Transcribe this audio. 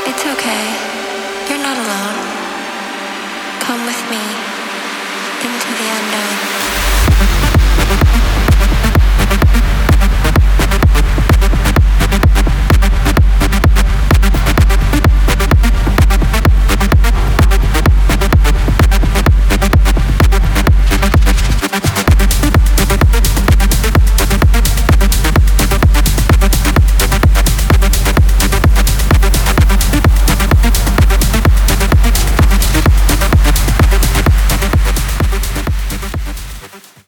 It's okay. You're not alone. Come with me into the unknown.